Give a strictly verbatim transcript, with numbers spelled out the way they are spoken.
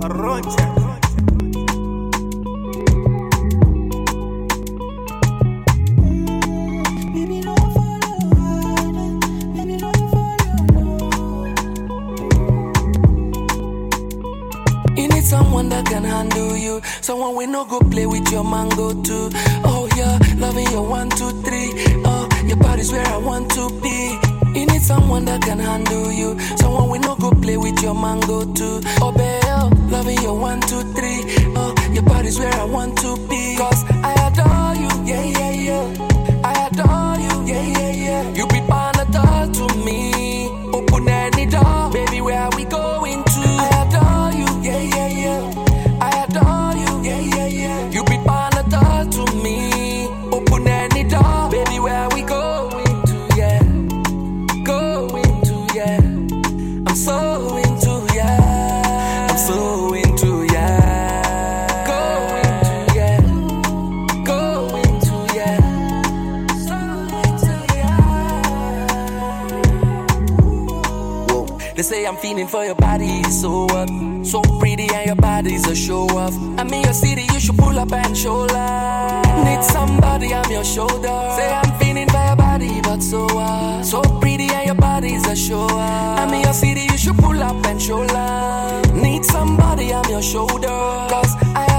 Rocha. You need someone that can handle you, someone we no go play with your mango too. Oh yeah, loving your one, two, three. Oh, your body's where I want to be. You need someone that can handle you, someone we no go play with your mango too. Oh babe, loving your one, two, three. Oh, your body's where I want to be. Cause I adore you, yeah, yeah, yeah. I adore you, yeah, yeah, yeah. You be Panadol to me. Open any door, baby, where are we going to? I adore you, yeah, yeah, yeah. I adore you, yeah, yeah, yeah. You be Panadol to me. Open any door, baby, where are we going to? Yeah, going to, yeah. I'm so into, yeah. I'm so into, yeah. Going to, yeah. Going to, yeah. So into, yeah. Whoa. They say I'm feeling for your body, so what? So pretty and your body's a show off. I'm in your city, you should pull up and show love. Need somebody, I'm your shoulder. Say I'm feeling for your body, but so what? So pretty and your body's a show off. I'm in your city, you should pull up and show love. Need somebody, I'm your shoulder. Cause I